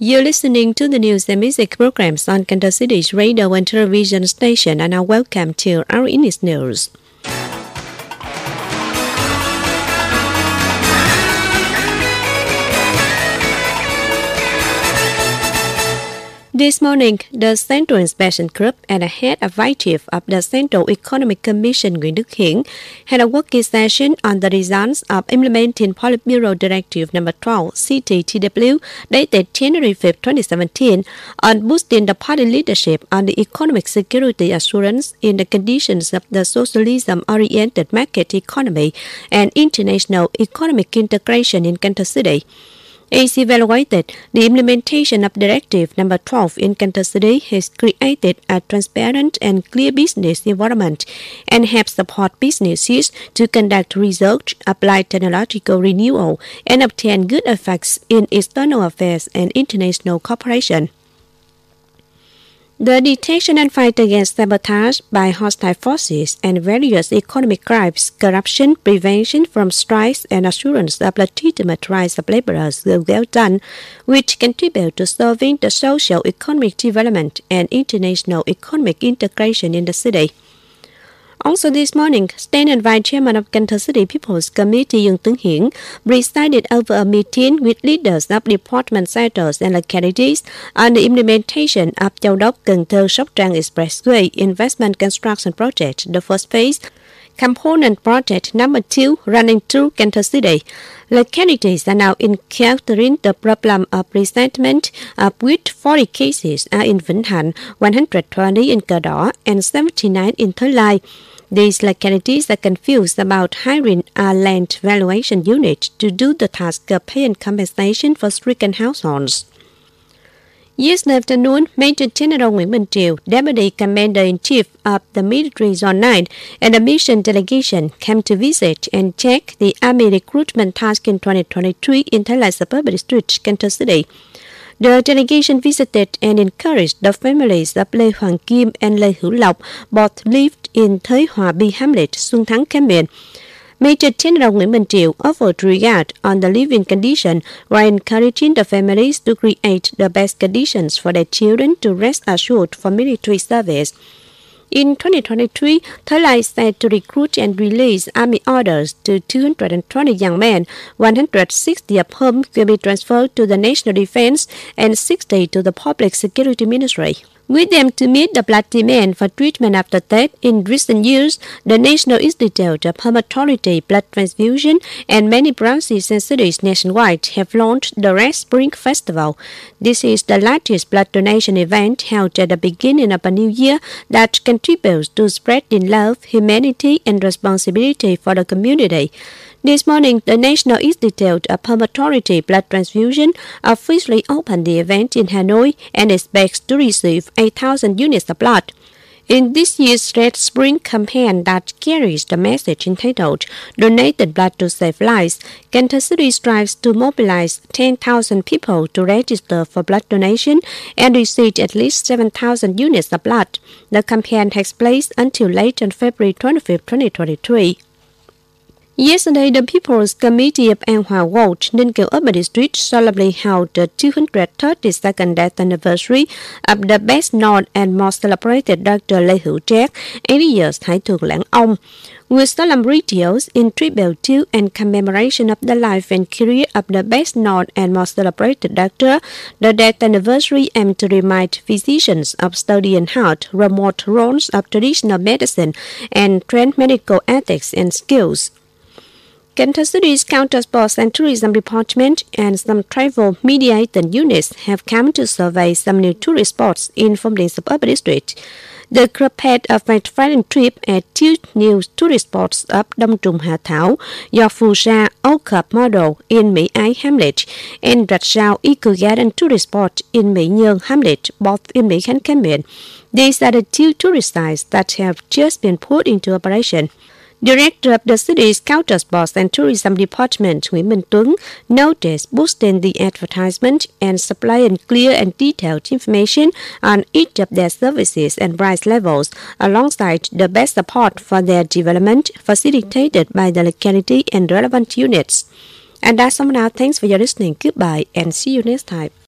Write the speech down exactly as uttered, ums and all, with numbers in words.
You're listening to the news and music programs on Kansas City's radio and television station, and now welcome to our English news. This morning, the Central Inspection Group and the head advisor of the Central Economic Commission, Nguyễn Đức Hiển, had a working session on the results of implementing Politburo Directive number twelve C T T W dated January fifth, twenty seventeen, on boosting the party leadership on the economic security assurance in the conditions of the socialism-oriented market economy and international economic integration in Kansas City. As evaluated, the implementation of Directive number twelve in Kansas City has created a transparent and clear business environment and have supported businesses to conduct research, apply technological renewal, and obtain good effects in external affairs and international cooperation. The detection and fight against sabotage by hostile forces and various economic crimes, corruption, prevention from strikes, and assurance of legitimate rights of laborers were well done, which contribute to solving the social economic development and international economic integration in the city. Also this morning, State and Vice Chairman of Kansas City People's Committee Nguyễn Tấn Hiển presided over a meeting with leaders of department sectors and localities on the implementation of Châu Đốc Cần Thơ Sóc Trăng Expressway Investment Construction Project, the first phase, component project number two running through Kansas City. Localities are now encountering the problem of resentment, of which forty cases are in Vĩnh Thạnh, one hundred twenty in Cờ Đỏ, and seventy-nine in Thới Lai. These localities are confused about hiring a land valuation unit to do the task of paying compensation for stricken households. Yesterday afternoon, Major General Nguyễn Minh Triều, Deputy Commander-in-Chief of the Military Zone nine, and a mission delegation came to visit and check the Army recruitment task in twenty twenty-three in Thái Lai Suburban District, Kansas City. The delegation visited and encouraged the families of Lê Hoàng Kim and Lê Hữu Lộc, both lived in Thới Hòa B Hamlet, Xuân Thắng, Cam Ranh. Major General Nguyễn Minh Triều offered regard on the living condition while encouraging the families to create the best conditions for their children to rest assured for military service. In twenty twenty-three, Thới Lai said to recruit and release Army orders to two hundred twenty young men, one hundred sixty of whom will be transferred to the National Defense and sixty to the Public Security Ministry. With them to meet the blood demand for treatment after death in recent years, the National Institute of Hematology, Blood Transfusion, and many branches and cities nationwide have launched the Red Spring Festival. This is the largest blood donation event held at the beginning of a new year that contributes to spreading love, humanity, and responsibility for the community. This morning, the National Institute of Hematology Blood Transfusion officially opened the event in Hanoi and expects to receive eight thousand units of blood. In this year's Red Spring campaign that carries the message entitled Donated Blood to Save Lives, Kansas City strives to mobilize ten thousand people to register for blood donation and receive at least seven thousand units of blood. The campaign takes place until late on February twenty-fifth, twenty twenty-three. Yesterday, the People's Committee of An Hòa Ward, Ninh Kiều Urban District solemnly held the two hundred thirty-second death anniversary of the best known and most celebrated Doctor Lê Hữu Trác, eighty years Thái Thượng Lãng Ông. With solemn rituals in tribute to and commemoration of the life and career of the best known and most celebrated doctor, the death anniversary aimed to remind physicians of studying hard, remote roles of traditional medicine and trained medical ethics and skills. Kansas City's Counter Sports and Tourism Department and some travel mediated units have come to survey some new tourist spots in Phong Điền Suburban District. The group had a fact-finding trip at two new tourist spots of Đông Trùng Hạ Thảo, do Phù Sa Oak Club Model in Mỹ Ái Hamlet, and Rạch Rào Eco Garden Tourist Spot in Mỹ Nhơn Hamlet, both in Mỹ Khánh, Cam Ranh. These are the two tourist sites that have just been put into operation. Director of the city's Counter Sports and Tourism Department, Nguyễn Minh Tuấn, noticed boosting the advertisement and supplying clear and detailed information on each of their services and price levels, alongside the best support for their development facilitated by the locality and relevant units. And that's all now. Thanks for your listening. Goodbye and see you next time.